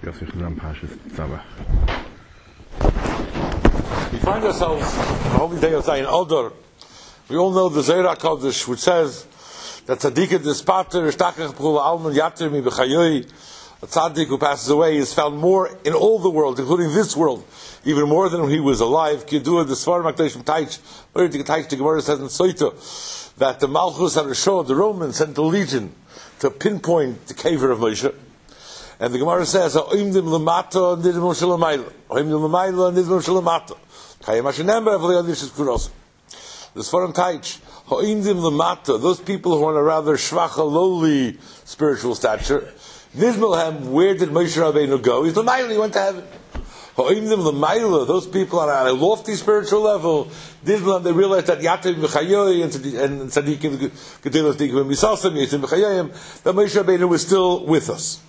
We find ourselves on the holy day of Zayin Adar. We all know the Zohar HaKadosh, which says that tzaddik dispater shtachach b'chul alman yater mi b'chayoy. A tzaddik who passes away is found more in all the world, including this world, even more than when he was alive. Kidua the Svarim HaKadoshim Taich, where the Taich the Gemara says in Soita that the Malchus HaRashon, the Romans, sent a legion to pinpoint the caver of Moshe. And the Gemara says, "Oimdim lemata nidmum shelamayla, oimdim lemayla nidmum shelamata." Kayim Hashanember v'le'adishis kuros. The Sfarim Taich, "Oimdim lemata," those people who are on a rather shvacha, lowly spiritual stature. Nidmulhem, where did Moshe Rabbeinu go? He's lemayla, he went to heaven. Oimdim lemayla, those people are at a lofty spiritual level. Nidmulhem, they realize that Yativ B'chayoy and Tzadikim Gedelos Dikim Misasim Yativ B'chayoyim, that Moshe Rabbeinu was still with us.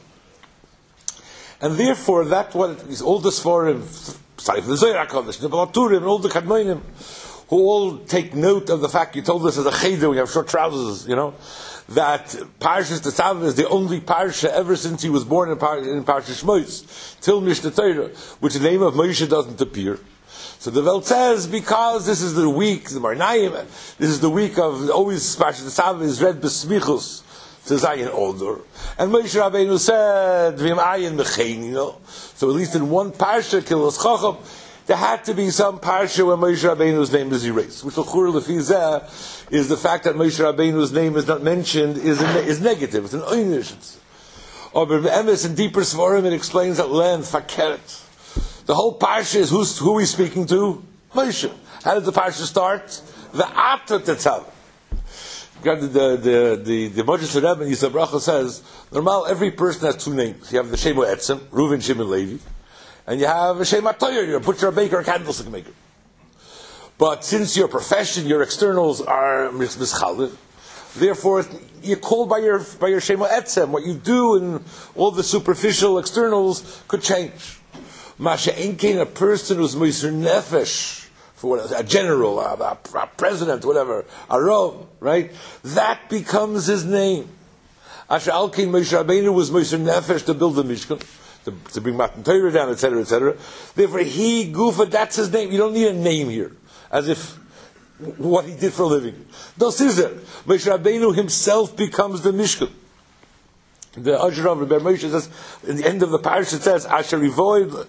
And therefore, that's what it is. All the Sforim, the Zohar HaKadosh, the Balaturim, and all the Kadmonim, who all take note of the fact you told us as a cheder, we have short trousers, that Parshas Tetzaveh is the only Parsha ever since he was born in Parshas Shmos, till Mishnah Torah, which the name of Moshe doesn't appear. So the Welt says, because this is the week, the Marnayim, this is the week of, always Parshas Tetzaveh is read Besmichus, to Zayin Adar. And Moshe Rabbeinu said, V'im ayin mechein, so at least in one Parsha, Kilos Chacham, there had to be some Parsha where Moshe Rabbeinu's name is erased. Which l'chur lefi zeh is the fact that Moshe Rabbeinu's name is not mentioned is negative. It's an oynish. Or be'emes in deeper svarim it explains at length, fakeret. The whole Parsha is who he's speaking to? Moshe. How did the Parsha start? The Ata Tetzav. The Mojus Rebbe in Yisrael Bracha says, normal, every person has two names. You have the Shemo Etzem, Reuven, Shimon, Levi, and you have a Shema Toyer, you're a butcher, a baker, a candlestick maker. But since your profession, your externals are mischalev, therefore you're called by your Shemo Etzem. What you do and all the superficial externals could change. Masha Enkein, a person who's Moiser Nefesh, for a general, a president, whatever, a rav, right? That becomes his name. Asher Alkein Moshe Rabbeinu was Moiser Nefesh to build the Mishkan, to bring Matan Torah down, etc., etc. Therefore, he, Gufa, that's his name. You don't need a name here, as if what he did for a living. Thus is it. Moshe Rabbeinu himself becomes the Mishkan. The Ajrav Rebbe Moshe says, in the end of the parish, it says, Asher Ivoy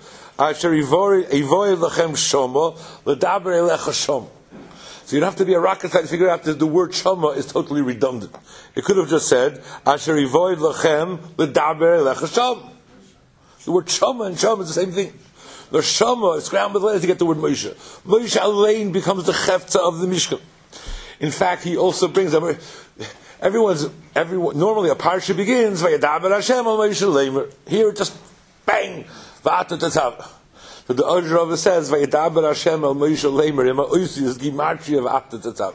Lachem Shoma, L'daber Elecha Shom. So you don't have to be a rocket scientist to figure out that the word Shoma is totally redundant. It could have just said, Asher Ivoy Lachem, L'daber Elecha Shom. The word Shoma and Shom is the same thing. The Shoma is scrambled letters to get the word Moshe. Moshe Alein becomes the Chefza of the Mishkan. In fact, he also brings them. Everyone. Normally, a parsha begins Vayadaber Hashem al Moshe Leimer. Here, just bang, Va'ata Tetzav. So the Ajrav says Vayadaber Hashem al Moshe Leimer. Ima Usi is Gimatri of Va'ata Tetzav,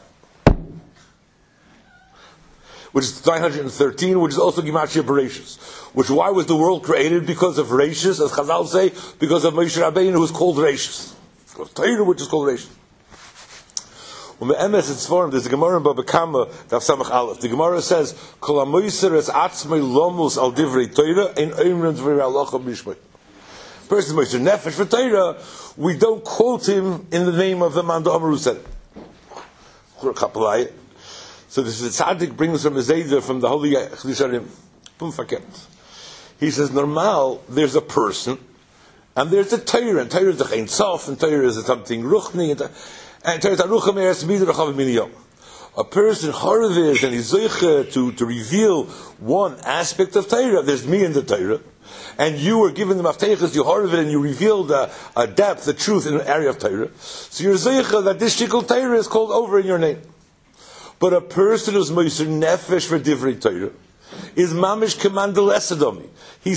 which is 913, which is also Gimatri of Bereshis. Which why was the world created? Because of Reshis, as Chazal say, because of Moshe Rabbeinu, who is called Reshis. Because Torah, which is called Reshis. There's a Gemara in Baba Kama, Daf Samach Aleph. The Gemara says, "Kol hamoiser es atzmei lomus al divrei Torah ein oimrim dvrei halacha b'mishmai." Person moiser nefesh for Torah, we don't quote him in the name of the man the Amaru said. So this is the tzaddik brings from the Zayda from the Holy Chlisharim. He says, normal, there's a person, and there's a Torah, and Torah is a Ein Sof, and Torah is something ruchni, and a person harvest and is zeicha to reveal one aspect of Torah. There's me in the Torah, and you were given the mafteichas, you harvest and you revealed a depth, a truth in an area of Torah. So you're zeicha that this shikul Torah is called over in your name. But a person who's moiser nefesh for divrei Torah is mamish kamandel esadomi.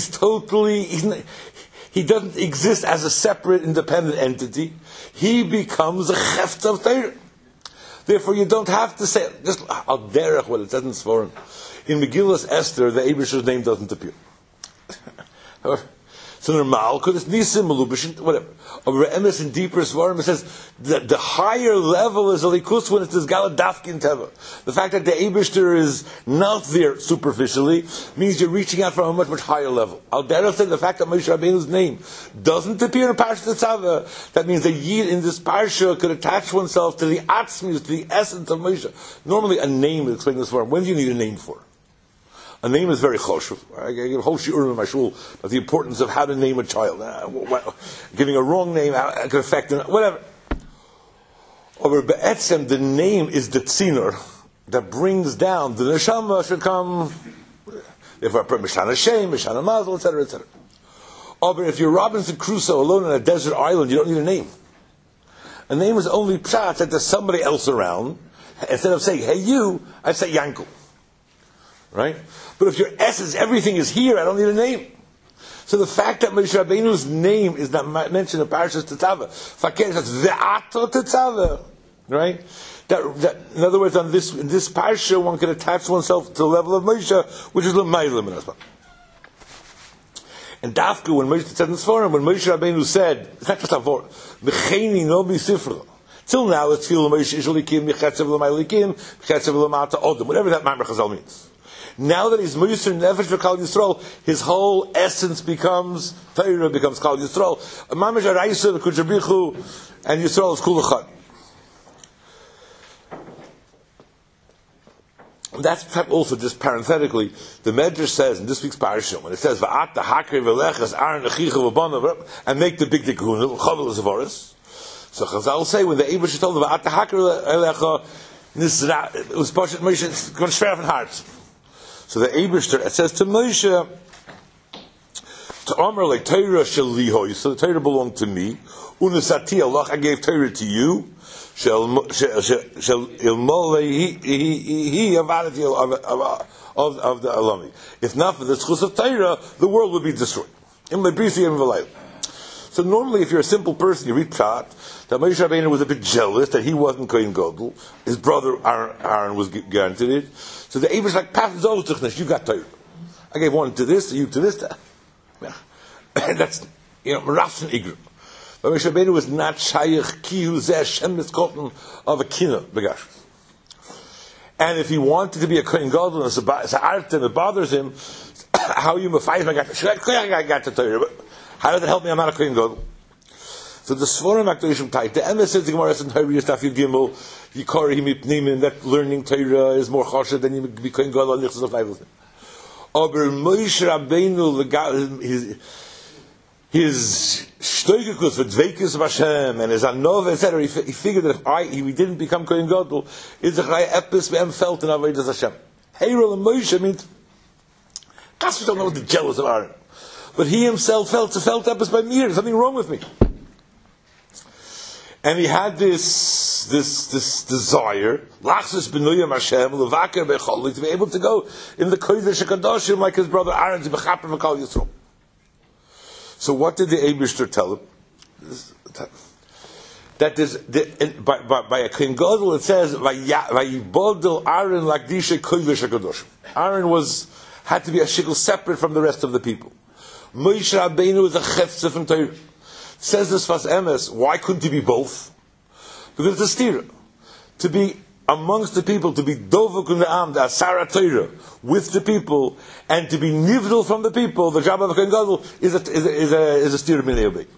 He doesn't exist as a separate, independent entity. He becomes a cheft of Torah. Therefore, you don't have to say, just al derech, what it says in Sforim. In Megillas Esther, the Eibusher's name doesn't appear. So normal, because it's nisim, malubishin, whatever. Over emes in deeper svarim, it says that the higher level is alikus when it says galadafkin teva. The fact that the Eibishter is not there superficially means you're reaching out from a much, much higher level. Al derech said the fact that Moshe Rabbeinu's name doesn't appear in Parshat Tetzaveh, that means that Yid in this parsha could attach oneself to the atzmius, to the essence of Moshe. Normally a name is explained in this form. When do you need a name for? A name is very choshev. I give a whole shiurim in my shul about the importance of how to name a child. Giving a wrong name could affect them, whatever. Over be'etzem, the name is the tziner that brings down the neshama should come. If I put Mishana Shem, Mishana Mazel, etc., etc. But if you're Robinson Crusoe alone on a desert island, you don't need a name. A name is only pshat that there's somebody else around. Instead of saying, hey you, I say Yankel. Right? But if your essence, everything is here, I don't need a name. So the fact that Moshe Rabbeinu's name is not mentioned in Parashas Tetzaveh, Fakir says Ve'ato Tetzaveh, right? That, in other words, in this parsha, one can attach oneself to the level of Moshe, which is l'maylim in Asman. And Dafka, when Moshe said in this forum, when Moshe Rabbeinu said, it's not just a word, V'cheini no misifra. Till now, it's feel Moshe Ishalikim, Mechetzev l'maylikim, Mechetzev l'mata odom, whatever that Ma'amar Chazal means. Now that he's Moser Nefesh for Kal Yisrael, his whole essence becomes Torah, becomes Kal Yisrael. Mamash Araisa, the Kujabrichu, and Yisrael is Kulachad. That's also just parenthetically, the Medrash says in this week's parasha, when it says Va'at the Hakri Velechas Aaron Achicha V'Banav, and make the big Tikkun, Chavel Zavaris. So Chazal say when the Eibush told the Va'at the Hakri Velecha, it was Pashat Moshe, it's going to shver from heart. So the Eibishter, it says to Moshe, to Amar like Torah shel lihoy, so the Torah belonged to me. Unasati Allah, I gave Torah to you. Shel ilmole he avarati of the Alami. If not for the schus of Torah, the world would be destroyed. So normally, if you're a simple person, you read Pshat, that Moshe Rabbeinu was a bit jealous that he wasn't Kohen Gadol. His brother Aaron was guaranteed it. So the Eibush like, Paf Zoltuchnesh, you got Torah. I gave one to this, you to this. And that's, Rafs and Igr. But Moshe Rabbeinu was not Shayach Kihu Zeh Shem Mitzkotten of a Kina Begash. And if he wanted to be a Kohen Gadol, and it's an art and it bothers him, how you mafayim I got the Torah. How does it help me? I'm not a Kohen Gadol. So the Svarim Akdorishim Tait, the Emes says the Gemara says in Torah Yistaf Yud Gimel, Yikari Mipnimin, that learning Torah is more choshed than you be Kohen Gadol on Nichsas of Leibel. Aber Moshe Rabbeinu, his shtoikikus for dveikus of Hashem and his anov, etc. He figured that if he didn't become Kohen Gadol, it's a chay epis v'em felt in avodas Hashem. Heirel and Moshe means, Chas don't know what the jealous of Aaron. But he himself felt epis by me. There's something wrong with me. And he had this desire, Lachzus B'nuyam Hashem, Levaker B'chol, to be able to go in the Kodesh HaKadoshim like his brother Aaron, to B'chaper V'kal Yisrael. So what did the Eibishter tell him? That is, by a Kohen Gadol it says, Vayibodel Aaron Lakdisha Kodesh HaKadoshim. Aaron had to be a shikl separate from the rest of the people. Moshe Rabbeinu was a chefzeh from Torah. Says this Fas Emes, why couldn't he be both? Because it's a stira. To be amongst the people, to be dovuk un'am, the asara Torah, with the people, and to be nivdal from the people, the job of a Kohen Gadol is a stira minei obey.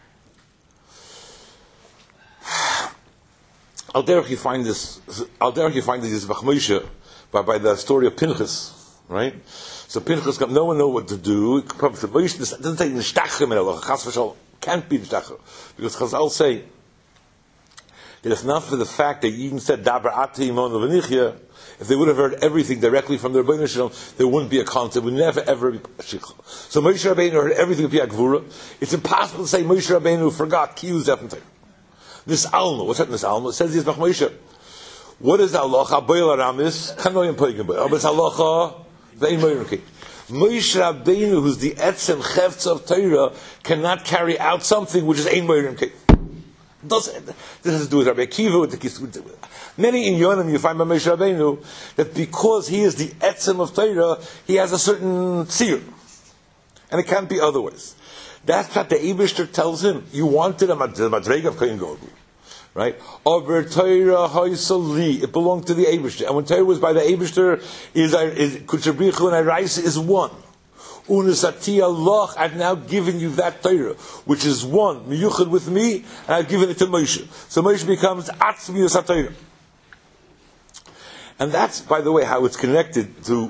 Al derech you find this Yisbach Moshe by the story of Pinchas, right? So Pinchas got no one know what to do. Probably doesn't take nishtachim and chas v'shalom. Can't be nishtachim because Chazal say that if not for the fact that Eden said Dabar Ati Imon V'Nichya, if they would have heard everything directly from the Rebbeinu Shalom, there wouldn't be a concept. Would never ever be a shikha. So Moshe Rabbeinu heard everything of Piyah. It's impossible to say Moshe Rabbeinu forgot Kiyuz Efentay. This Alma, what's that in this Alma? It says Yisbach Moshe. What is halacha? Boil aramis, kanoyim poigim boil. But it's halacha ve'im moyrki. Moshe Rabbeinu, who's the etzem chefetz of Torah, cannot carry out something which is ein moyrki. This has to do with Rabbi Akiva, with the many in Yonim you find by Moshe Rabbeinu that because he is the etzem of Torah, he has a certain tzir, and it can't be otherwise. That's what the Eibishter tells him. You wanted a Madrega of Kohen Gadol. Right? Aber Torah Hoysali, it belonged to the Eibishter. And when Torah was by the Eibishter, Kutchabrichu and Araisa is one. Unasati Allah, I've now given you that Torah, which is one, miyuchad with me, and I've given it to Moshe. So Moshe becomes Atzmi Yosatayra. And that's, by the way, how it's connected to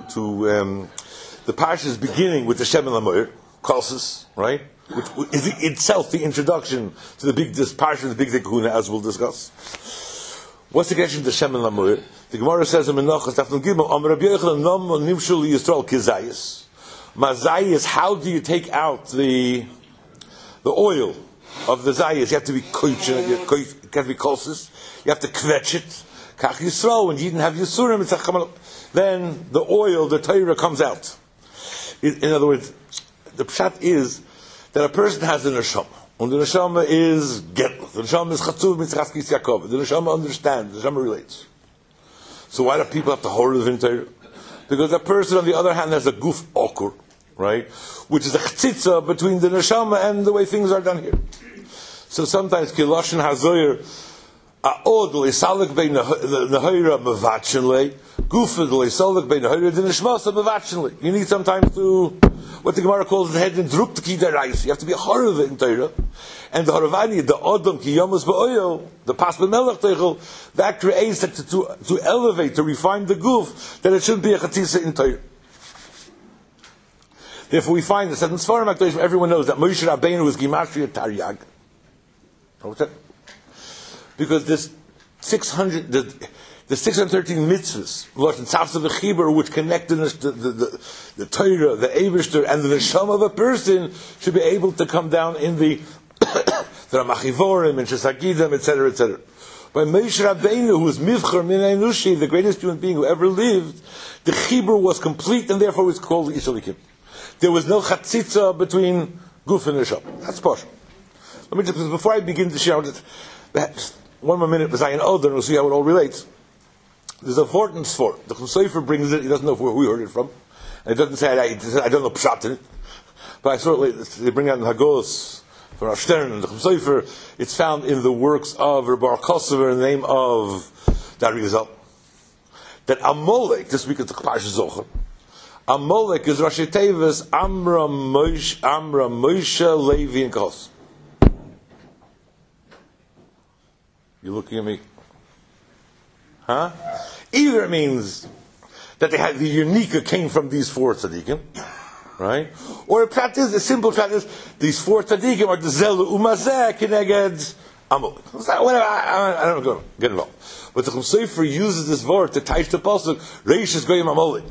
the parasha's beginning with the Shem and Lamoyer, Kosus, right? Which is itself the introduction to this parsha, the Big Kahuna, as we'll discuss. What's the connection to Shem and Lamoyer? The Gemara says in Menachos, Tafnun Gimel, Am Rabbi Yochanan Nom Nimshul Yisrael Kizayis. Mazayis, how do you take out the oil of the zayis? You have to be koichin, you have to be kosis, you have to kvetch it. Kach Yisrael, when you didn't have Yisurim, then the oil, the Torah comes out. In other words, the pshat is that a person has a neshama. And the neshama is getl. The neshama is chatzuv mitzchaskis Yaakov. The neshama understands, the neshama relates. So why do people have to horror in Torah? Because a person, on the other hand, has a guf okur, right? Which is a chtzitza between the neshama and the way things are done here. So sometimes, kiloshin hazoyer, a'od le'salik bein nehayra mevatchenle, gufa le'salik bein nehayra d'nishmasa mevatchenle. You need sometimes to, what the Gemara calls the head in druk to ki derais. You have to be a horror in Torah. And the Haravani, the Adam ki yamas ba'oyo, the pas b'melech teichel, that creates that to elevate, to refine the guf, that it shouldn't be a chatisa in Torah. Therefore we find this, that in Sfarim HaKadoshim, everyone knows that Moshe Rabbeinu was Gematria Taryag. What's that? Because this 600, the 613 mitzvahs, which connect the Torah, the Eibishter, and the neshama of a person, should be able to come down in the Ramachivorim and Shesagidim, etc., etc. By Moshe Rabbeinu, who was Mivchar Min Enushi, the greatest human being who ever lived, the Chibur was complete, and therefore it was called Ishalikim. There was no chatzitza between Guf and Neshama. That's partial. Let me just, before I begin to share one more minute, because I know and we'll see how it all relates. There's a importance for it. The Chum brings it, he doesn't know who he heard it from. And it doesn't say, I don't know Pshat in it. But I saw it, they bring out in Hagos, from Rav Stern and the Chum it's found in the works of Bar Kosover in the name of Dar Yizal. That Amalek, this week it's the Parsha Zohar, Amalek is Rashi Tevis, Amra Moshe, Levi, and Kos. You looking at me? Huh? Either it means that they had the unique came from these four tzaddikim, right? Or the simple prat is these four tzaddikim are the zelu umazeh kineged Amalek. Whatever, I don't know, get involved. But the Chum Sofer uses this word to touch the pasuk Reishis Goyim Amalek.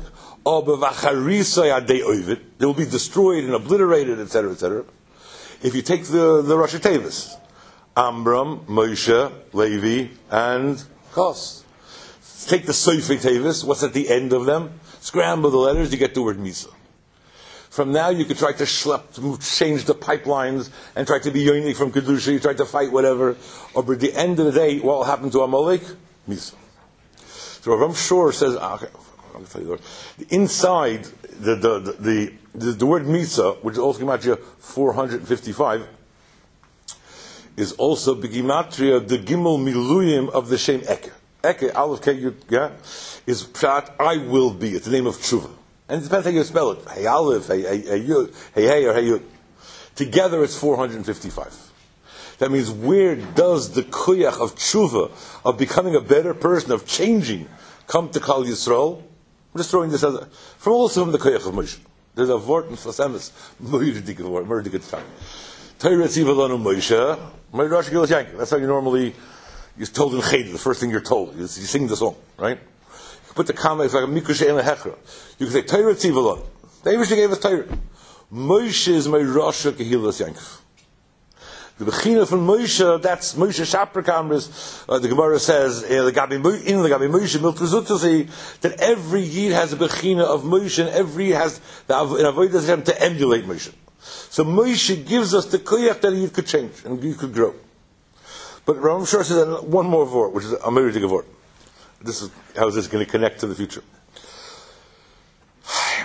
They will be destroyed and obliterated, etc., etc. If you take the Rashi Tevis, Amram, Moshe, Levi, and Kos. Take the Sofer Tevis, what's at the end of them? Scramble the letters, you get the word Misa. From now you could try to change the pipelines and try to be yoni from Kedusha, you try to fight whatever. Or by the end of the day, what will happen to Amalek? Misa. So Rav Shor says, okay, I'll tell you inside the word Misa, which is also Gematria 455, is also Begimatria, the Gimel Miluyim of the Shem Eke. Eke, Aleph K Yud, yeah, is Pshat, I will be. It's the name of Tshuva. And it depends how you spell it. Hey Aleph, hey Yud, hey or hey Yud. Together it's 455. That means where does the Kuyach of Tshuva, of becoming a better person, of changing, come to Kal Yisrael? I'm just throwing this as from also from the Kuyach of Moshe. There's a word in Fasemis, Muridik word, Muridik time. Torah Tzivalanu Moshe, my Rosh Gilas Yankin. That's how you normally, you're told in Cheder, the first thing you're told. You sing the song, right? You put the comma, it's like a Mikush Ein Hechra. You can say, Torah Tzivalanu. The Eibishter gave us Torah. Moshe is my Rosh Gilas Yankin. The Bechina from Moshe, that's Moshe Shapra Kamras. The Gemara says, in the Gabi Moshe, Miltzuzutzasi, that every Yid has a Bechina of Moshe, and every Yid has the Avodah Hashem to emulate Moshe. So Moshe gives us the koyach that Yid could change and Yid could grow. But Ram Shor says one more word, which is a Meridig word. This is how is this going to connect to the future.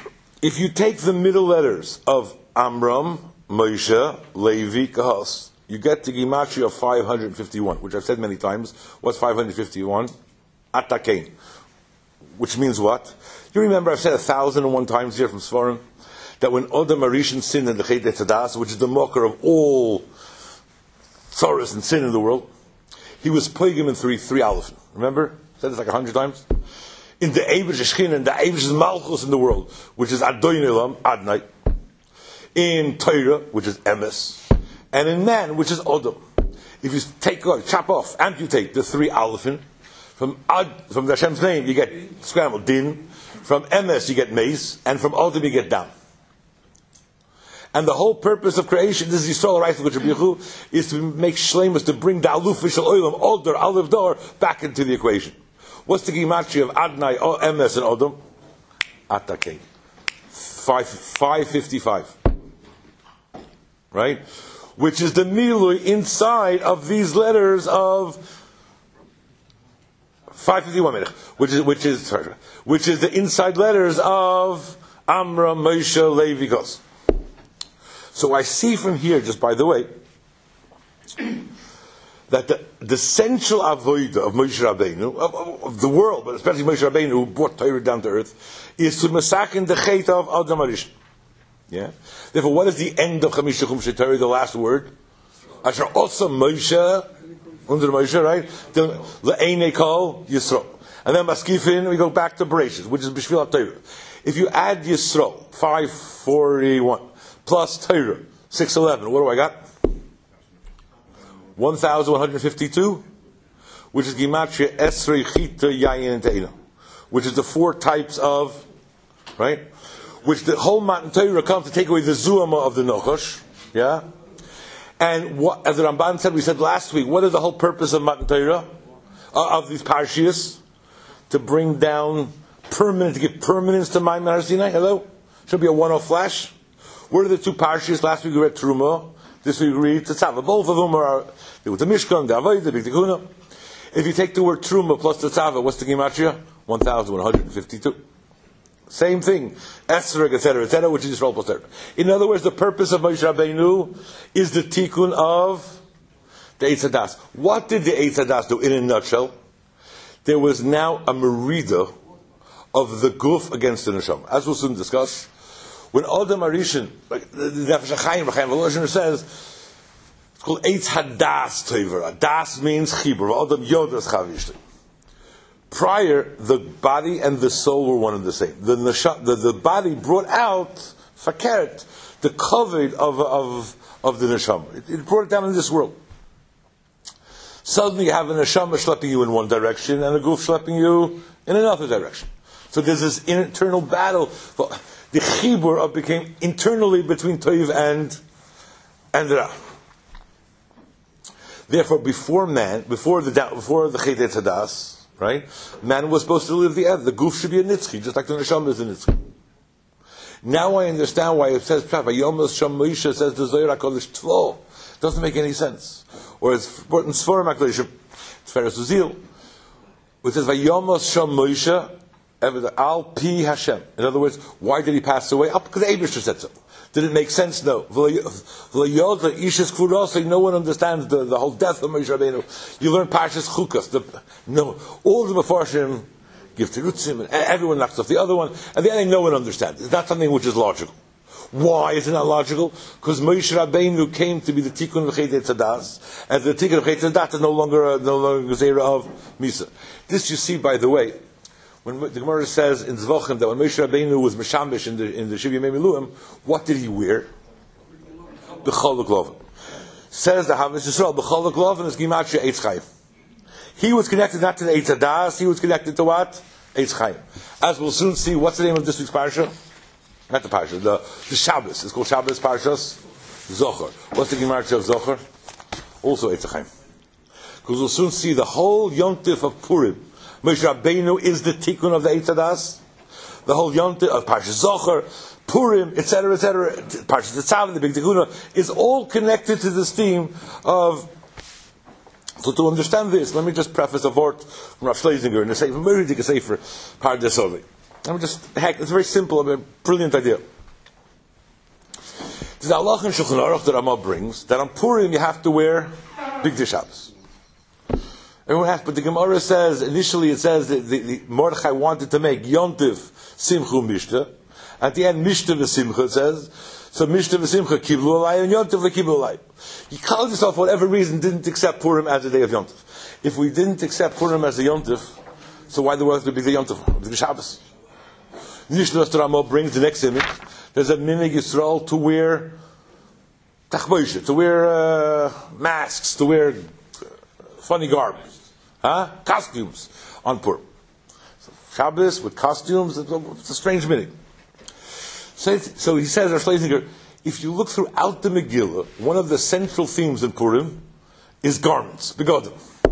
If you take the middle letters of Amram, Moshe, Levi, Kahos, you get the Gematria of 551, which I've said many times. What's 551? Atakain. Which means what? You remember I've said 1,001 times here from Sforim that when Adam Arishan sinned in the Chet Etzadas, which is the mocker of all sorrows and sin in the world, he was plaguing in three Aleph. Remember? I said this like 100 times. In the Eibush Shechin and the Eibush Malchus in the world, which is Adon Elam, Adnai. In Torah, which is Emes. And in man, which is Adam. If you chop off, amputate the three Alephin, from the Hashem's name you get scrambled Din, from Emes you get Mace, and from Adam you get Dam. And the whole purpose of creation, this is Yisrael Reifel B'Yechu, is to make Shleimus, to bring the Aluf Vishal Oilam, Oder, Aleph Dor, back into the equation. What's the Gematria of Adnai, Emes, and Adam? Atakain. 555. Right? Which is the milui inside of these letters of 551, which is the inside letters of Amram, Moshe, Levi, Gos. So I see from here, just by the way, that the central avodah of Moshe Rabbeinu, of the world, but especially Moshe Rabbeinu, who brought Torah down to earth, is to masakin the chet of Adam Arishan. Yeah. Therefore, what is the end of Chamisha Chum Torah? The last word. Asher also Moshe under Moshe, right? Le'enei kol Yisro, and then Maskifin. We go back to Bereshit, which is B'shvil Torah. If you add Yisro 541 plus Torah 611, what do I got? 1,152, which is Gematria Esrei Chita Yayin and Teila, which is the four types of, right? Which the whole Matan Torah comes to take away the Zuama of the Nochosh, yeah? And what, as the Ramban said, we said last week, what is the whole purpose of Matan Torah, of these Parshias? To bring down to give permanence to Maimon Har Sinai. Hello? Should be a one-off flash. What are the two Parshias? Last week we read Truma, this week we read Tetzaveh. Both of them are, the Mishkan, the Avodah, the Big Tikkuna. If you take the word Truma plus Tetzaveh, what's the Gematria? 1,152. Same thing, Esrog, etc., which is Yisrael plus Torah. In other words, the purpose of Moshe Rabbeinu is the tikkun of the Eitz Hadas. What did the Eitz Hadas do in a nutshell? There was now a merida of the guf against the neshama. As we'll soon discuss, when Adam Arishan, like the Nefesh HaChaim, Chaim Volozhiner says, it's called Eitz Hadas Toiver. Hadas means chibur. Adam Yodas Chavishti. Prior, the body and the soul were one and the same. The body brought out fakert, the covet of the neshama. It brought it down in this world. Suddenly, you have a neshama schlepping you in one direction and a goof schlepping you in another direction. So there's this internal battle. The chibur became internally between toiv and ra. Therefore, before the chet etz hadas, right? Man was supposed to live the end. The goof should be a nitzchi, just like the neshama is a nitzchi. Now I understand why it says Vayomas Sham Moshe says the Zohar HaKadosh Tvo. Doesn't make any sense. Or it's important in Sforim HaKadosh Tferes Uzil, which says Vayomas Sham Moshe Al Pi Hashem. In other words, why did he pass away? Because the Eibusher said so. Did it make sense? No. No one understands the whole death of Moshe Rabbeinu. You learn Parshas Chukas. No, all the Mefarshim give Terutzim, and everyone knocks off the other one, and the end no one understands. It's not something which is logical. Why is it not logical? Because Moshe Rabbeinu came to be the Tikkun of Chet Etzadas, and the Tikkun of Chet Etzadas is no longer Gezerah of Misa. This you see, by the way, when the Gemara says in Zvachim that when Moshe Rabbeinu was Meshamish in the Shiv Yemei Miluim, what did he wear? The Cholok Lovin. Says the Havis Yisrael, the Cholok Lovin is Gematria Eitz Chaim. He was connected not to the Eitz Hadas, he was connected to what? Eitz Chaim. As we'll soon see, what's the name of this week's parsha? Not the parsha, the Shabbos. It's called Shabbos Parshas Zohar. What's the Gematria of Zohar? Also Eitz Chaim. Because we'll soon see the whole Yontif of Purim. Moshe Rabbeinu is the tikkun of the Eitz Hadas. The whole Yontif of Parshas Zohar, Purim, etc., Parshas Tetzaveh, the Big Tikkuna, is all connected to this theme of. So to understand this, let me just preface a word from Rav Schlesinger in the Sefer Meridik Sefer Pardes Oli. It's very simple, a brilliant idea. There's a halach in Shulchan Aruch that Rama brings that on Purim you have to wear Bigdei Shabbos. Everyone has, but the Gemara says initially it says that the Mordechai wanted to make Yontiv Simcha Mishta. At the end Mishta v'Simcha it says. So Mishta v'Simcha Kiblu Alai and Yontiv v'Kiblu Alai. You called yourself for whatever reason didn't accept Purim as a day of Yontiv. If we didn't accept Purim as a Yontiv, so why the world to be the Yontiv? The Shabbos. Nishnas Rama brings the next image. There's a minig Yisrael to wear tachboisha, to wear masks, to wear funny garments, costumes on Purim. So Shabbos with costumes, it's a strange minig. So he says, if you look throughout the Megillah, one of the central themes in Purim is garments, begodim.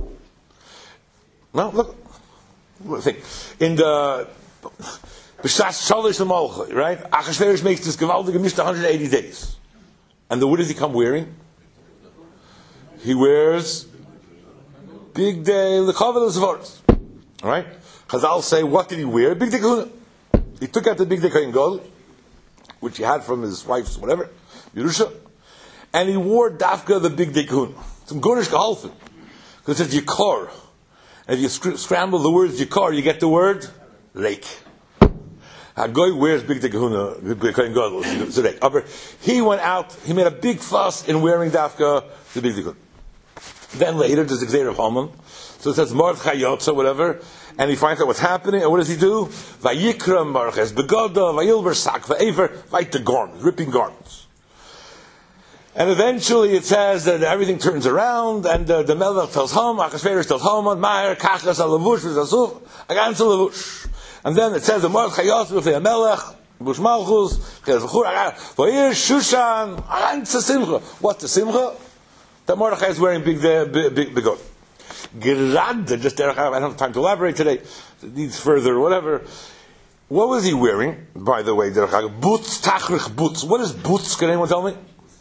No, look, think in the B'shas Shalish L'Malchai, right? Achashverosh makes this gewaldige Mishnah 180 days, and then what does he come wearing? He wears Bigdei L'Chavod L'Zvaros. All right? Chazal say, what did he wear? Bigdei Kahuna. He took out the Bigdei Kohen Gadol, which he had from his wife's whatever, Yerusha, and he wore Dafka the Bigdei Kahuna. Some Gorish Gehalfen. Because it says Yikor. And if you scramble the words Yikor, you get the word lake. Hagoy wears Bigdei Kahuna, Kohen Gadol. He went out, he made a big fuss in wearing Dafka the Bigdei Kahuna. Then later, there's the Gzeir of Haman. So it says Mordechai Yotza, whatever, and he finds out what's happening, and what does he do? Vayikram Marches Begoda, Vayilber Sak, Vayever, Vayt the garments, ripping garments. And eventually it says that everything turns around, and the Melech tells Haman, Achashverosh tells Haman, Ma'er Kachas Alavush V'Zasuf, Agans Alavush. And then it says the Mordechai Yotza with the Melech, Bush Malchus, Vayir Shushan, Agans Simcha. What's the Simcha? That Mordechai is wearing big God. Gerad, just I don't have time to elaborate today. It needs further, whatever. What was he wearing, by the way? Boots, tachrich boots. What is boots? Can anyone tell me?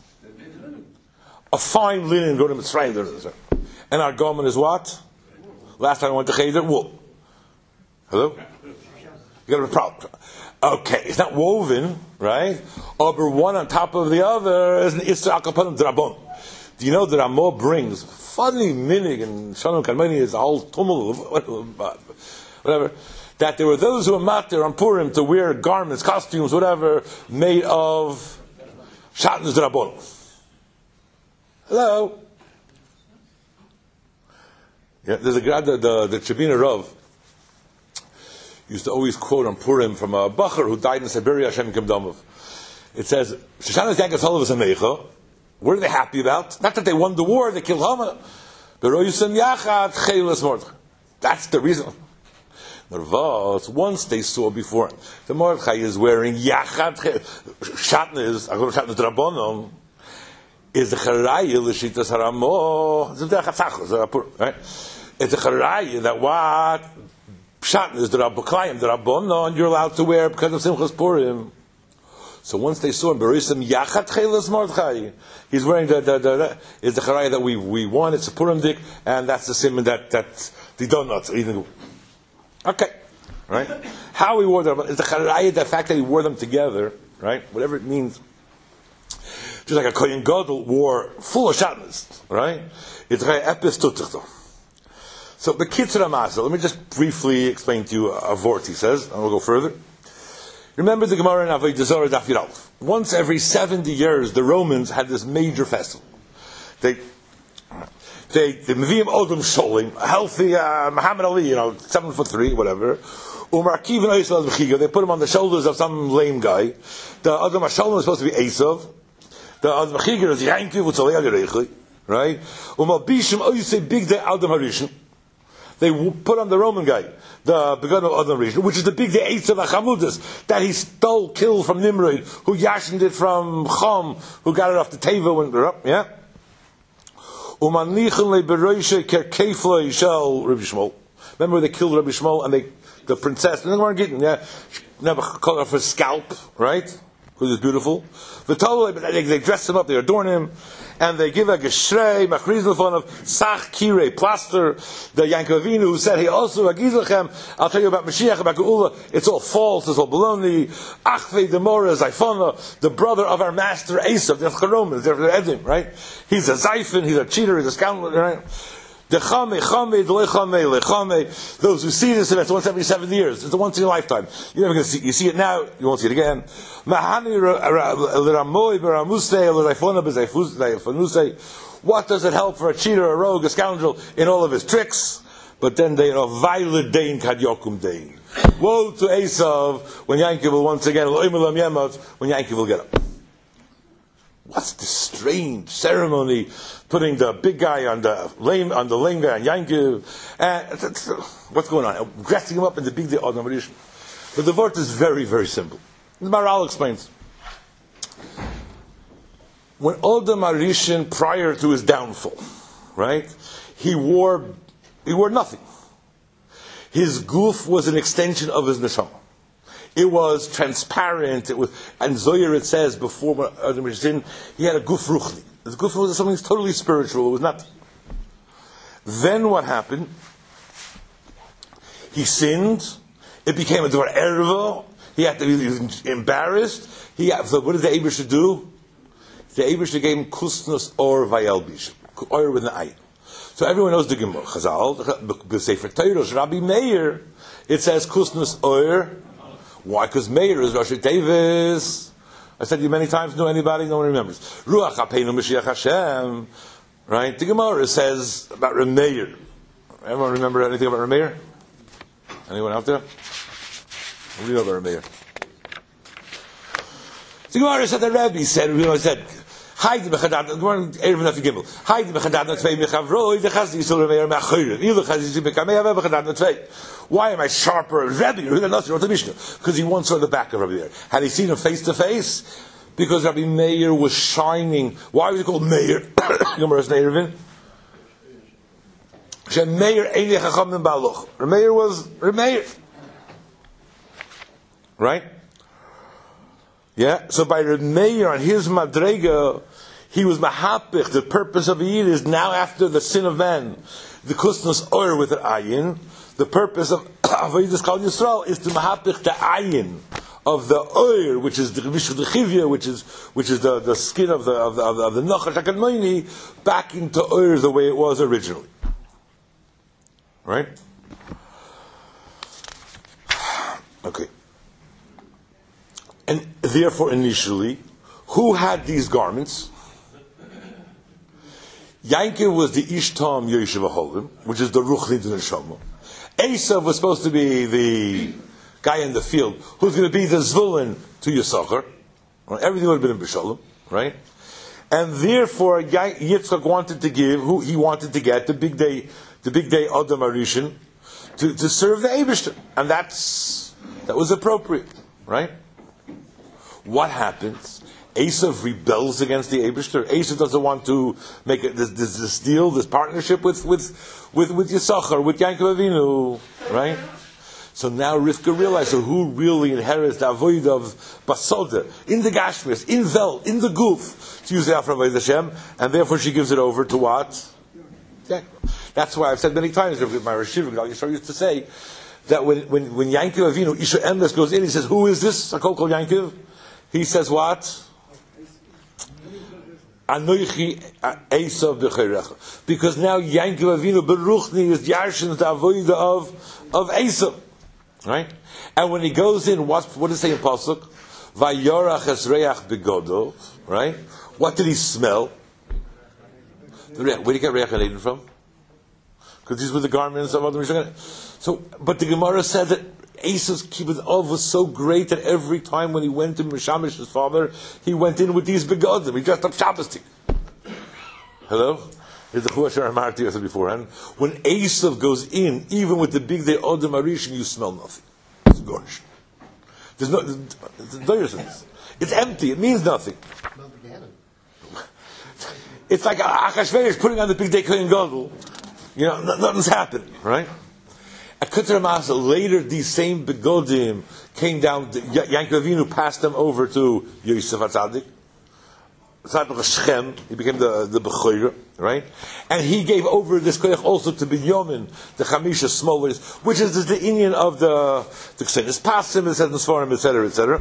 A fine linen, go to Mitzrayim. And our garment is what? Last time I went to Cheder, wool. Hello? You got a problem. Okay, it's not woven, right? But one on top of the other is an Isra Akapanim Drabon. Do you know that Ramah brings funny minig and Shalom Karmani is a whole tumult, whatever, that there were those who were matir on Purim to wear garments, costumes, whatever, made of Shatnez Drabon. Hello? Yeah, there's a guy, the Chabina Rav used to always quote on Purim from a Bacher who died in Siberia, Hashem Kemdomov. It says, Shoshanas Yankas Holav Zamecha. What are they happy about? Not that they won the war, they killed Haman. That's the reason. Once they saw before, the Mordechai is wearing Yachad Shatnez, Shatnez Drabonon, is the Charayah L'Shitas Haramo. It's a Charayah that what Shatnez Drabonon you're allowed to wear because of Simchas Purim. So once they saw him, Berisam Yachat Chelas Mordechai, he's wearing the is the charaya that we won. It's a Purim dik, and that's the simon that the donuts eating. Okay, right? How he wore them is the charaya, the fact that he wore them together, right? Whatever it means. Just like a Kohen Gadol wore full of shatnez, right? It's epis tutzachto. So the Kitzur Amasa. Let me just briefly explain to you a vort. He says, and we'll go further. Remember the Gemara in Avodah Zarah Daf Yud Aleph. Once every 70 years, the Romans had this major festival. They Meviim Odom Sholim, a healthy Muhammad Ali, 7'3", whatever. They put him on the shoulders of some lame guy. The Adam Hashalom is supposed to be Esav. The Adam Chiger is Yankiv Utzalei Adirechli, right? Bishim Oysei Big Day Adam Harishon. They put on the Roman guy, the Begad of Adam Rishon, which is the big day Eitz of Achamudas, that he killed from Nimrod, who yashned it from Chom, who got it off the Teva when they're up, yeah? Remember they killed Rabbi Shmuel and the princess, they weren't getting, yeah? Never cut off her scalp, right? who is beautiful. They dress him up, they adorn him, and they give a geshrei, machrizl fun of sach kirei, plaster. The Yankov Avinu who said, he also agizlechem, I'll tell you about Mashiach, about Geula, it's all false, it's all baloney. Achvei demora Zaifana, the brother of our master Esav, the Charomas, they're Edim, right? He's a Zaifin, he's a cheater, he's a scoundrel, right? Those who see this event once every 7 years, it's a once in a lifetime. You're never going to see. You see it now, you won't see it again. What does it help for a cheater, a rogue, a scoundrel in all of his tricks? But then they are violet dain kadyokum dain. Woe to Esav when Yankov will once again when Yankov will get up. What's this strange ceremony, putting the big guy on the lame guy on Yankov? What's going on? Dressing him up in the big day Adam Rishon. But the word is very, very simple. The Maharal explains. When Adam Rishon, prior to his downfall, right, he wore nothing. His goof was an extension of his neshama. It was transparent. It was, and Zohar it says before Adam Rishon, he had a guf ruchni. His guf was something totally spiritual. It was nothing. Then what happened? He sinned. It became a dvar erva. He had to be embarrassed. So what did the Eibush do? The Eibush gave him kusnos or vayelbish, or with an ayin. So everyone knows the Gemara. Chazal, b'sefer Torah, Rabbi Meir, it says kusnos or. Why? Because Meir is Rosh Davis. I said to you many times, know anybody? No one remembers. Ruach HaPeinu Mashiach Hashem. Right? The Gemara says about Meir. Everyone remember anything about Meir? Anyone out there? What do you know about Meir? The Gemara said the Rebbe said, Heidi b'chadad, Erev Nafi Gimel. Heidi b'chadad natvei mechavroi, dechaz yisol Meir me'achayre. Ilu chaz yisol mekamei hava b'chadad natvei. Why am I sharper? Rebbe, because he once saw the back of Rabbi Meir. Had he seen him face to face? Because Rabbi Meir was shining. Why was he called Meir? Gemara's Neirvin. Shem Meir Eilei Chachamim Ba'aloch. Meir was Meir. Right? Yeah? So by Rabbi Meir on his Madrega, he was Mahapich. The purpose of the Yid is now after the sin of man. The Kusnos Oyer with an Ayin. The purpose of Avodas Kol Yisrael is to mahapich the ayin of the oir, which is the chivya, which is the skin of the Nachash HaKadmoni, back into oir the way it was originally. Right? Okay. And therefore, initially, who had these garments? Yankov was the Ishtam Yoshev HaHolim, which is the Ruchni Neshama. Esav was supposed to be the guy in the field who's going to be the Zvulun to Yisachar. Right? Everything would have been in B'Shalom, right? And therefore, Yitzchak wanted to give, who he wanted to get, the big day Adam Arishan, to serve the Eibishter. And that was appropriate, right? What happens? Esav rebels against the Eibishter. Esav doesn't want to make this deal, this partnership with Yisachar, with Yankov Avinu, right? So now Rivka realized, so who really inherits the avoid of Basoda, in the Gashmis, in Vel, in the Guf, to use the Afra Avodah Hashem, and therefore she gives it over to what? Yeah. That's why I've said many times, my Rosh Yisrael used to say, that when Yankov Avinu, Isha Emes goes in, he says, who is this? Akol Kol Yankov? He says what? Anoichi Esav b'cheirecha. Because now Yankov Avinu Beruchni is Yarshin the avodah of Esav. Right? And when he goes in, what does it say in Pasuk? Vayorach es reach begodo. Right? What did he smell? Where did he get reach and from? Because these were the garments of Adam. So, but the Gemara said that Esav's kibbutz of was so great that every time when he went to Mishamish, his father, he went in with these begodim. He dressed up Shabbos. Hello? Here's the Chuashar Amarti I said beforehand. When Esav goes in, even with the big day Adam Arishan, you smell nothing. It's gorgeous. There's no sense. It's empty. It means nothing. It's like Achashverosh putting on the big day Kohen Gadol. You know, nothing's happening, right? At Keter Masa, later these same begodim came down. Yankov Avinu passed them over to Yosef HaTzadik. Tzaddik Shechem, he became the Bechor, right? And he gave over this koyach also to Binyamin, the Chamisha Smolers, which is the Indian of the Ksenis Pasim, it says in Sforim, etc., etc.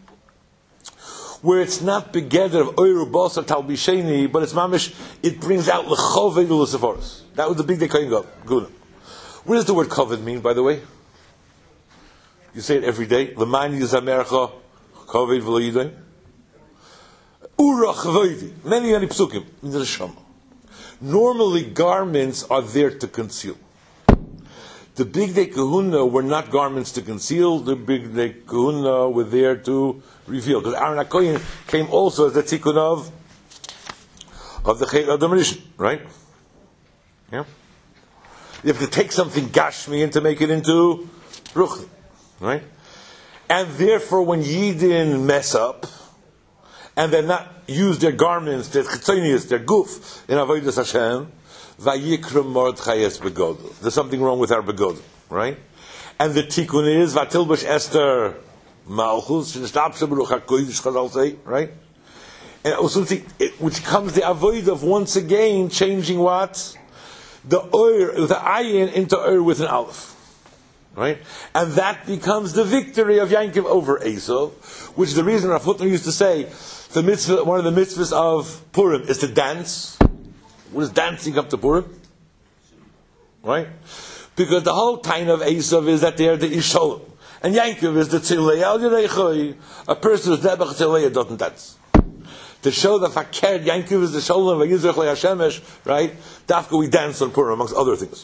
Where it's not begeder of Oiru Basa Talbisheni, but it's mamish, it brings out Lechoved Luciferus. That was the big day Kohen Guna. What does the word covet mean, by the way? You say it every day. L'mayni Zamercha Koved V'lo Yidoin. Ura Chavoidi. Many psukim in the Shama. Normally, garments are there to conceal. The Big Day Kahuna were not garments to conceal. The Big Day Kahuna were there to reveal. Because Aaron HaKohen came also as the tikkun of the Chet Adam Rishon, right? Yeah. You have to take something gashmi and to make it into ruchni, right? And therefore, when Yidin mess up, and they're not use their garments, their chitzonius, their guf in avodas Hashem, vayikra Mordechai es begodel. There's something wrong with our begodel, right? And the tikkun is vatilbush Esther malchus shenishtabsha beruch hakodesh Chazal say, right? And also which comes the avoid of once again changing what the ayin into with an aleph. Right? And that becomes the victory of Yankov over Esau, which is the reason Rav Hutner used to say, the mitzvah, one of the mitzvahs of Purim is to dance. What is dancing up to Purim? Right? Because the whole time of Esau is that they are the Isholim. And Yankov is the Tzilei al Yerechoi. A person who's Nebach Tzilei doesn't dance. To show the Fakir, Yankov is the Sholem, Vayizrach Le'Hashemesh, right? Dafka we dance on Purim, amongst other things.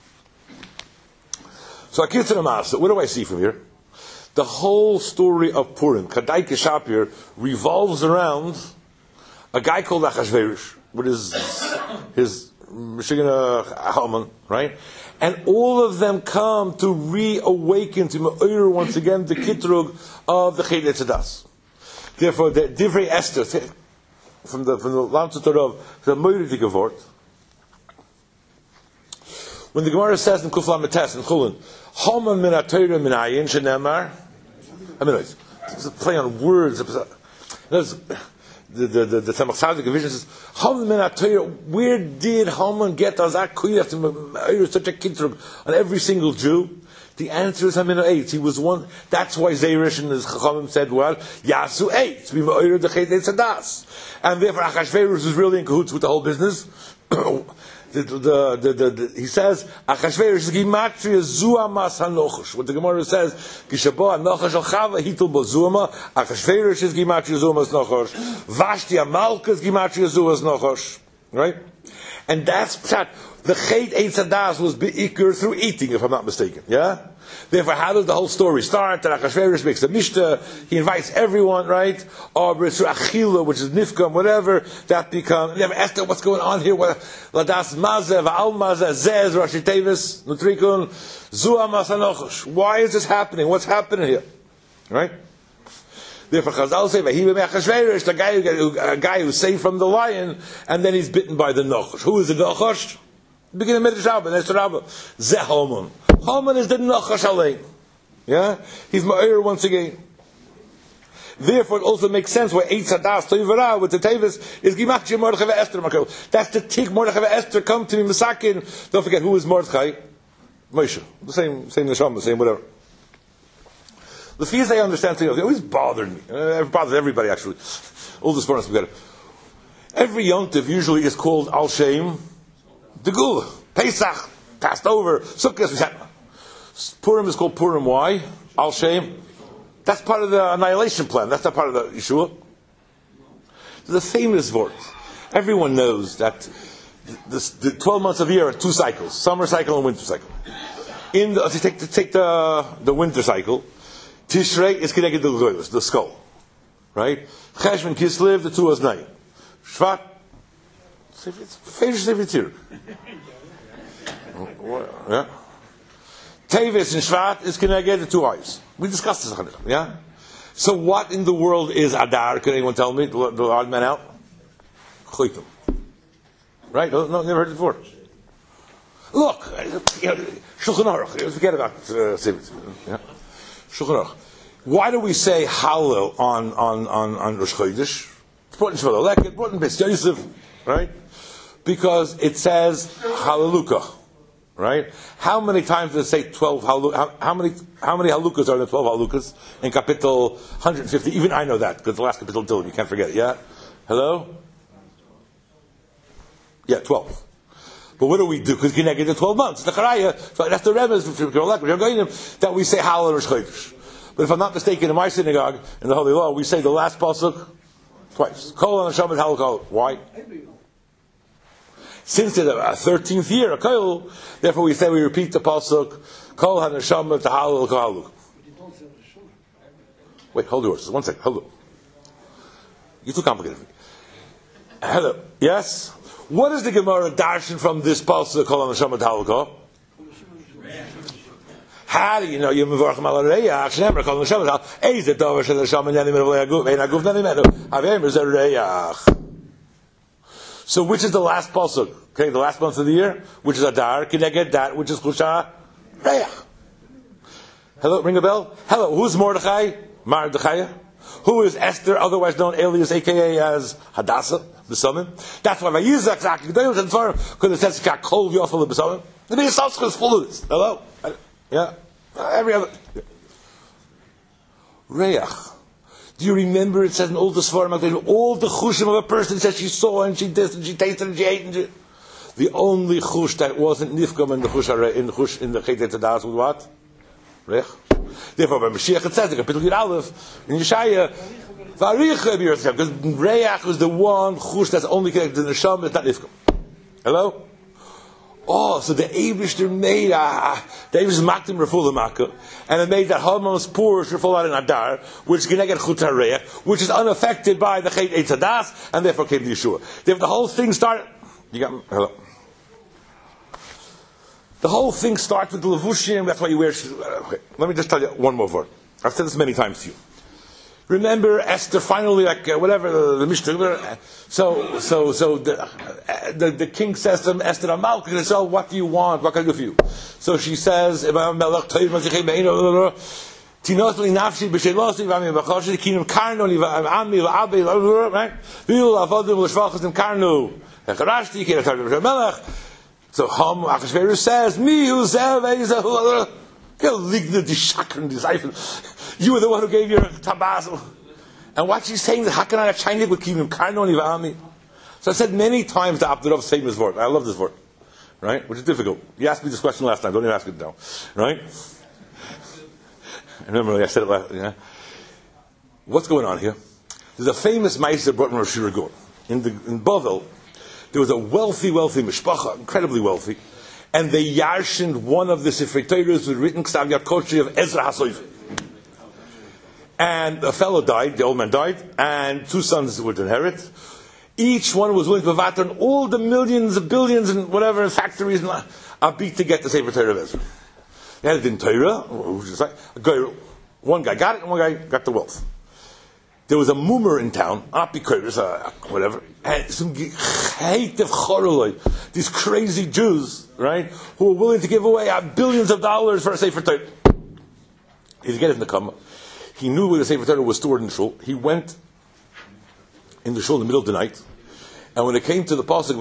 So what do I see from here? The whole story of Purim, Kadai Keshapir, revolves around a guy called Achashverosh, with his Meshigana Haman, right? And all of them come to reawaken, to Me'ir once again the Kitrug of the Chet Etzadas. Therefore, the Divrei Esther, from the Lamtzut Torah, the Me'ir Digavort, when the Gemara says in Kufla Metes in Chulin, Haman min ha-Torah min ayin shenemar. I mean, it's a play on words. The Tzemach Tzaddik vision says, Haman min ha-Torah. Where did Haman get Azak Kuyach to such a kitrug on every single Jew? The answer is Hamin eight. He was one. That's why Zeirish and his Chachamim said, well, Yasu eight. Be ma'ir the Chet Etzadas. And therefore Achashverosh is really in cahoots with the whole business. He says, Achashverosh is gimatria zuamas hanochosh. What the Gemara says, Gishabo hanochosh al chava hitul bo zuama. Achashverosh is gimatria zuamas nochosh. Vashti amalka is gimatria zuamas nochosh. Right? And that's pshat. The Chet Etzadas was be'ikr through eating, if I'm not mistaken. Yeah? Therefore, how does the whole story start? That Achashverosh makes a mishta, he invites everyone, right? Or through achila, which is nifkam, whatever, that becomes, never asked her what's going on here, ladas mazeh, va'al mazeh, zez, rashi tevis, nutrikun, zua masanochosh. Why is this happening? What's happening here? Right? Therefore, Chazal say, "Vahibe me'Achashverosh," the guy who's saved from the lion, and then he's bitten by the nochosh. Who is the nochosh? Beginning of Midrash Rabbah, next to Rabbah. Zeh Haman. Haman is the nochosh alein. Yeah, he's ma'ir once again. Therefore, it also makes sense why Eitz Hadas Toivara with the Tevis is Gimachia Mordechai Esther Makel. That's the Tik Mordechai Esther come to me Masakin. Don't forget who is Mordechai. Moshe. The same neshama, same whatever. The fees I understand things. It always bothered me. It bothers everybody actually. All this furnace we got it. Every yontif usually is called Al Shem Degula. Pesach passed over. Sukkot. Purim is called Purim. Why? Al Shem. That's part of the annihilation plan. That's not part of the Yeshua. The famous words. Everyone knows that the 12 months of the year are two cycles: summer cycle and winter cycle. Take the winter cycle. Tishrei is connected to the skull, right? Cheshvan Kislev, the two was nine. Shvat, yeah. Tevis and Shvat is connected to two eyes. We discussed this, yeah. So what in the world is Adar? Can anyone tell me? The odd man out. Choitim. Right? No, never heard it before. Look, Shulchan Aruch. Forget about Sivit. Shulchan Aruch. Why do we say Hallel on Rosh Chodesh? It's brought in Shvala Leket, brought in Bes Yosef, right? Because it says Hallelujah, right? How many times does it say 12 Hallelujah? How many Halukas are in the 12 Halukas in Kapitel 150? Even I know that because the last Kapitel Tillim, you can't forget it. Yeah, hello. Yeah, 12. But what do we do? Because you get the 12 months. The Charaya, so that's the Rebbe's that we say Hallel Rosh Chodesh. But if I'm not mistaken, in my synagogue, in the Holy Law, we say the last pasuk twice. Kol HaNeshamas Hallel Kol. Why? Since it's a 13th year, a Kol, therefore we repeat the pasuk, Kol HaNeshamas Hallel Kol. Wait, hold yours. 1 second. Hold on. You're too complicated for me. Hello. Yes? What is the Gemara darshan from this pasuk, Kol HaNeshamas Hallel Kol? How do you know you mevorachim al re'yach? Shneimar kol neshamas al eizet davar shel neshama nani min v'le'aguf ve'in aguf nani menu havim is a re'yach. So which is the last pasuk? Okay, the last month of the year, which is Adar, kineged that which is Chusha re'yach. Hello, ring a bell. Hello, who's Mordechai? Mordechai. Who is Esther, otherwise known alias, aka as Hadassah, the summon? That's why Vayizak Zak because it says Kol Yofel the summon. The B'Yisrael is full of this. Hello. Yeah, every other. Reach. Do you remember it says in all the Svarim, all the chushim of a person says she saw and she did and she tasted and she ate and the only chush that wasn't nifkam in the chush in the Chet Tadas was what? Reach. Therefore, by Mashiach it says the Kapitel Yud Aleph in Yeshaya, because Reach was the one chush that's only connected to the Neshama, it's not nifkam. Hello. Oh, so the Eibishter made the Eibishter maktim refulah makah, and it made that Haman's poor refulah in Adar, which can get chutareach, which is unaffected by the Chet Eitzadas, and therefore came to Yeshua. Therefore, the whole thing started. You got me? Hello. The whole thing starts with the levushim. That's why you wear. Okay. Let me just tell you one more word. I've said this many times to you. Remember Esther finally, whatever the Mishnah. So the king says to him, Esther Amalek, so what do you want? What can I do for you? So she says, Tinosli nafshi b'shelosi v'ami b'choshi kinum karnu li'ami v'abe right? V'il avodim l'shvachos karnu echarashti k'etar b'shemelech. So Achashverosh says, Mi hu zev eizahu. You were the one who gave your tabasel. And what she's saying is, how can I Chinese with kingdom karnoni v'ami? So I said many times the Abdurov's famous word. I love this word, right? Which is difficult. You asked me this question last time. Don't even ask it now, right? I remember I said it last. Yeah. What's going on here? There's a famous meister brought from Rosh Hashanah. In Bavel, there was a wealthy mishpacha, incredibly wealthy, and they yarshened one of the Sifrei Torahs with written Ksav Yad Kosher of Ezra HaSofer. And a fellow died, the old man died, and two sons would inherit. Each one was willing to vater on all the millions, billions, and whatever factories and a beat to get the Sefer Torah of Ezra. They had it in Torah, one guy got it, and one guy got the wealth. There was a mummer in town, whatever, and some hate of choroloi, these crazy Jews, right, who were willing to give away billions of dollars for a Sefer Torah. He didn't get it in the Kama. He knew where the Sefer Torah was stored in the shul. He went in the shul in the middle of the night, and when it came to the pasuk,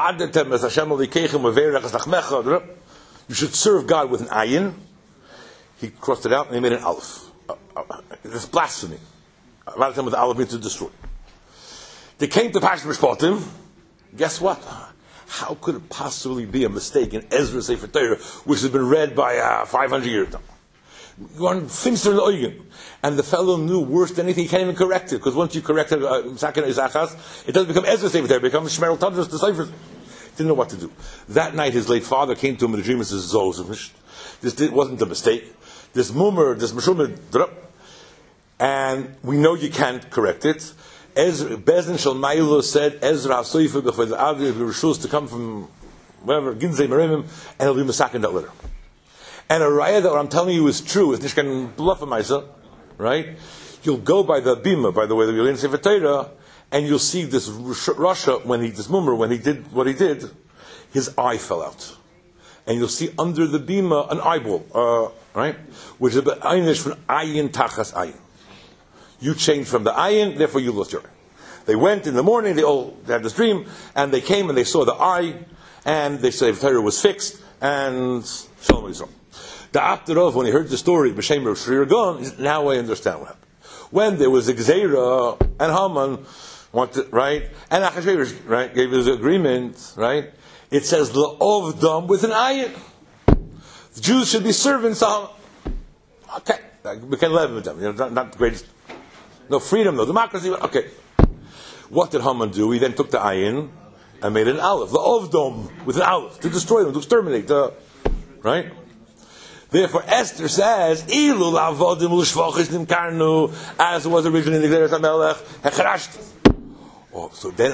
you should serve God with an ayin, he crossed it out and he made an aleph. It's blasphemy. With the aleph means to destroy. They came to Parashat Mishpatim. Guess what? How could it possibly be a mistake in Ezra's Sefer Torah, which has been read by 500 years now? One finster in the Oigen. And the fellow knew worse than anything, he can't even correct it, because once you correct it, it doesn't become Ezra's Sefer Torah, it becomes Shmerel Tadros, the Sefer. Didn't know what to do. That night, his late father came to him in a dream and says, this wasn't a mistake. This mummer, this meshumah, and we know you can't correct it. Bezdin Shalmaylo said, Ezra HaSofer before the Adi of Rishus to come from whatever, Ginzei Merimim, and he'll be massacred in that letter. And a raya that what I'm telling you is true, is Nishkan bluff of myself, right? You'll go by the Bima, by the way that we learn Sefer Torah, and you'll see this Rasha, when he did what he did, his eye fell out. and you'll see under the bima an eyeball, right? Which is einish from ayin tachas ayin. You changed from the ayin, therefore you lost your eye. They went in the morning, they all had this dream, and they came and they saw the eye, and they said the Torah was fixed, and Shalom Yisrael. The Abderov, when he heard the story, B'Shem Rav Shri Ragon, now I understand what happened. When there was a Gzeira, and Haman wanted, right, and Achashverosh, right, gave his agreement, right, it says, L'ovdam with an ayin. The Jews should be servants to Haman. Okay, we can live with them, not the greatest, no freedom, no democracy, okay. What did Haman do? He then took the ayin and made an aleph, the ovdom with an aleph, to destroy them, to exterminate, right? Therefore, Esther says, "Ilu la'avodim l'shvachis nimkarnu," as it was originally in the Gzeras HaMelech, hecharashti. Oh, so then,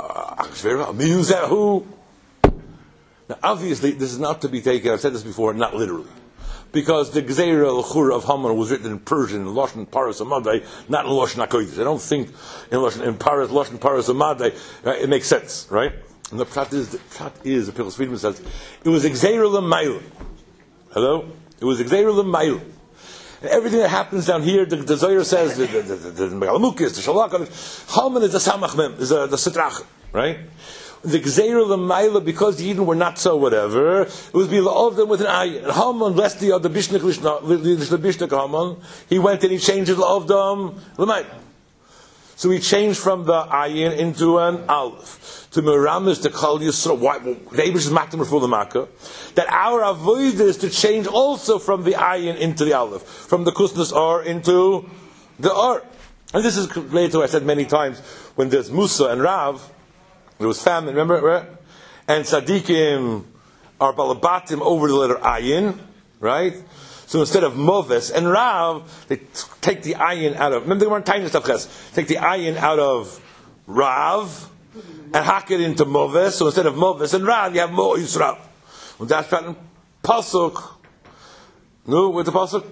who? Now, obviously, this is not to be taken. I've said this before, not literally, because the Gzeira l'chura of Haman was written in Persian, in Lashon Paras Amadai, not in Lashon HaKodesh. I don't think in Paras Lashon Paras Amadai it makes sense, right? And the pshat is, the Pilchus Friedman says, it was Gzeira l'mayl. Hello? It was Gzeira l'mayl. And everything that happens down here, the Zohar says, the Megalamukis, the Shalakah, Haman is the Samach Mem, is the Sitrach, right? The Gzeira l'mayla, because the Eden were not so whatever, it was be of them with an ayin. And Haman, lest the other Bishnik Haman, he went and he changed it of them l'mayla. So he changed from the ayin into an aleph. To Miramis, to Chal Yisrael, why? The Eibush is makdim for the makkah. That our avoid is to change also from the ayin into the aleph, from the kusnas or into the or. And this is related to what I said many times when there's Musa and Rav. There was famine, remember, right? And Tzadikim are balabatim over the letter ayin, right? So instead of Moves and Rav, they take the ayin out of, remember they weren't tiny stuff, guys. Take the ayin out of Rav and hack it into Moves. So instead of Moves and Rav, you have Mo Yisrael. And that's written Pasuk. No, with the Pasuk?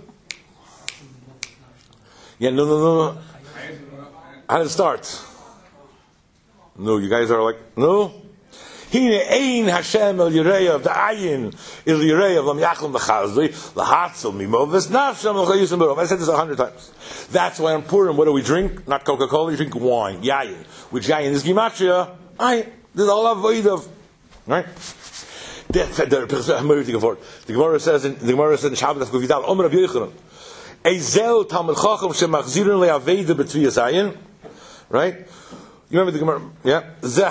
Yeah, no. How did it start? No, you guys are like, no. Hine ein Hashem el Yirei of the Ayin el Yirei of Lam Yachlam V'Chazli L'Hatzel Mimoves Nafsham L'Chayusim Barov. I said this 100 times. That's why on Purim, what do we drink? Not Coca-Cola, you drink wine, Yayin. Which Yayin is Gimatria. Ayin. This is all avoid of. Right? The Gemara says in Shabbat Vidal, Omer Rabbi Yochanan, Ezel Talmud Chacham Shemachzirin Le'Aveda B'Tviyas Ayin. Right? You remember the Gemara? Yeah?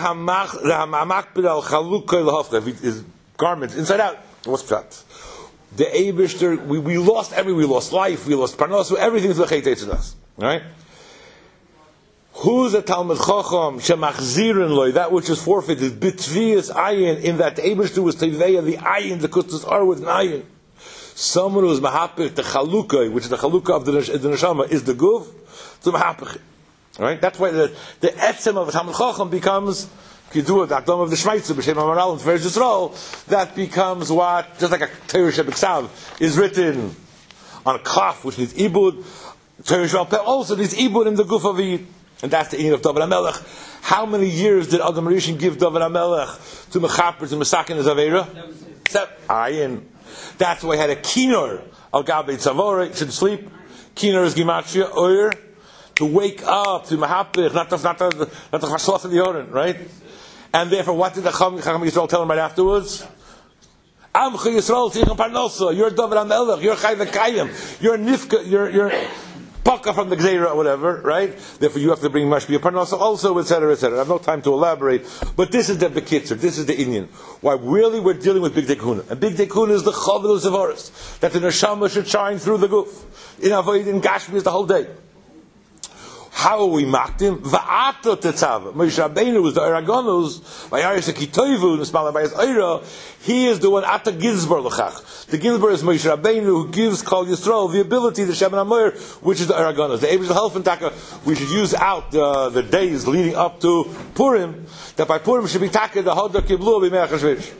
His garments inside out. What's that? The Eibishter, we lost we lost life, we lost parnasu, everything's l'chayt us. Right? Who's a Talmud Chacham shemachzirin loy? That which is forfeited, bitvias ayin, in that the Eibishter was teveya the ayin, the kustas are with an ayin. Someone who is mahapich the chalukah, which is the chalukah of the neshama, is the guf to mahapich. Right? That's why the etzem of the Talmud Chacham becomes Kidduah, the Akdom of the Shmeitzer, B'Shem HaMaral, and Tiferes Yisrael. That becomes what, just like a Torah Shebeksav is written on a kaf, which needs ibud. Torah Yisrael also needs ibud in the guf of Yid. And that's the Ingen of David HaMelech. How many years did Adam Rishon give David HaMelech to Mechaper, to Mesakin as Aveira? 7. Ayin. That's why he had a kinor al Gabi Tzavora, he shouldn't sleep. Kinor is Gimatria, Oyer. To wake up, to mahapich, not to chashlaf in the Yoren, right? And therefore, what did the Chacham Yisrael tell him right afterwards? Amcha Yisrael tichem parnosa. You're David HaMelech. You're Chai V'Kayim. You're Nifka. You're Paka from the Gzeira or whatever, right? Therefore, you have to bring Mashbiya Parnosa also, etc., etc. I have no time to elaborate, but this is the Bekitzer. This is the Inyan. Why really we're dealing with Big Dekuna, and Big Dekuna is the Chavil of Zavaris, that the Neshama should shine through the Guf. In Avoid, in Gashmi is the whole day. How are we mocked him? Va'ato tetzava. Moshe Rabbeinu was the Aragonus. Va'yaris Akitoivu, Nespala Bayas Eira. He is the one, Ata Gizbar L'chach. The Gizbar is Moshe Rabbeinu, who gives Kol Yisrael the ability, the Shemin HaMoyer, which is the Aragonus. The Eibush Halfen Taka, we should use out the days leading up to Purim, that by Purim should be Taka, the Hodar Kiblu, B'mei HaChashverosh.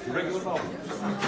Regular